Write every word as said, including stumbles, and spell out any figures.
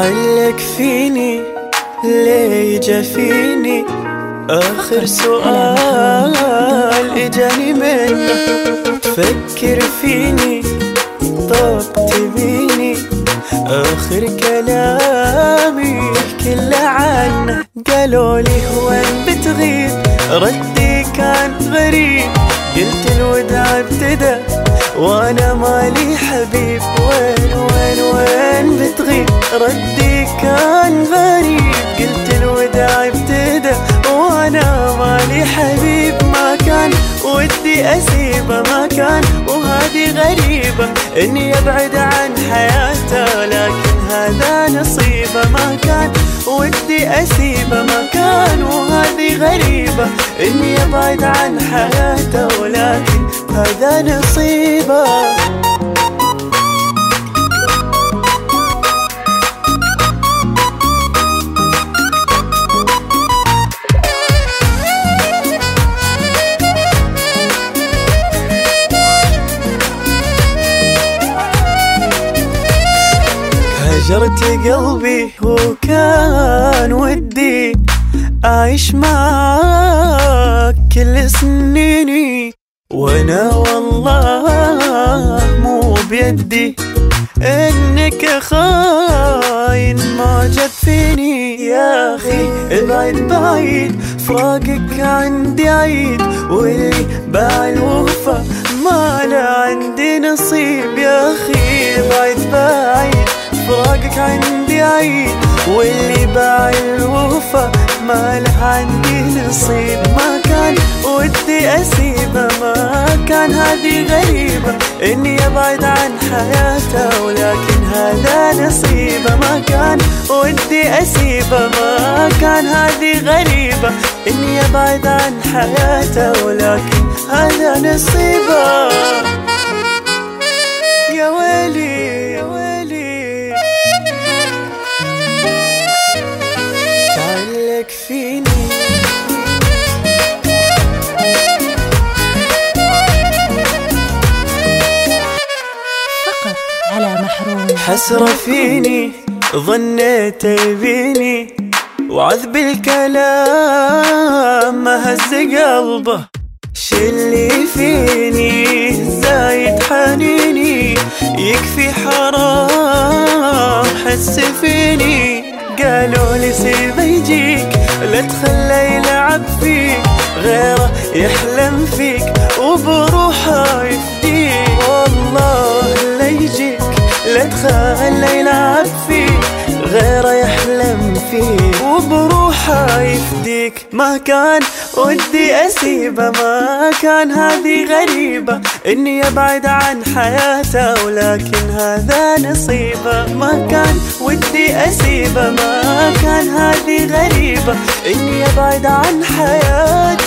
تعلق فيني ليه جفيني آخر سؤال إجاني منه. تفكر فيني طب تبيني آخر كلامي كله عنه. قالولي وين بتغيب ردي كان غريب، قلت الوداع ابتدى وانا مالي حبيب. وين وين وين بتغيب ردي كان غريب، قلت الوداع ابتدى وانا مالي حبيب. ما كان ودي اسيبه ما كان وهذه غريبة اني ابعد عن حياته، لكن هذا نصيبه. ما كان ودي اسيبه ما كان وهذه غريبة اني ابعد عن حياته، ولكن هذا نصيبه. هجرت قلبي وكان ودي أعيش معاك كل سنيني، وانا والله مو بيدي انك خاين ما جد فيني. يا اخي ابعد بعيد فراقك عندي عيد، واللي باع الوفا ما لا عندي نصيب. يا اخي ابعد بعيد فراقك عندي عيد، واللي باع الوفا ما له عندي نصيب. ما كان ودي اسيبه ما كان هذه غريبة اني ابعد عن حياته، ولكن هذا نصيبه. ما كان ودي اسيبه ما كان هذه غريبة اني ابعد عن حياته، ولكن هذا نصيبه. يا ويلي يا ويلي تعلق فيني. فقط على محروم. حسرة فيني ظنيت يبيني، وعذب الكلام ما هز قلبه. شلي فيني زايد حنيني، يكفي حرام حس فيني. قالوا لي سيبه يجيك لا تخلى يلعب فيك، غيره يحلم فيك وبروحه يفديك. والله لا يجيك لا تخلى يلعب فيك، غيره يحلم فيك وبروحه يفديك. ما كان ودي اسيبه ما كان هذه غريبة اني ابعد عن حياته، ولكن هذا نصيبه. ما كان ودي اسيبه ما كان هذه غريبة اني ابعد عن حياته.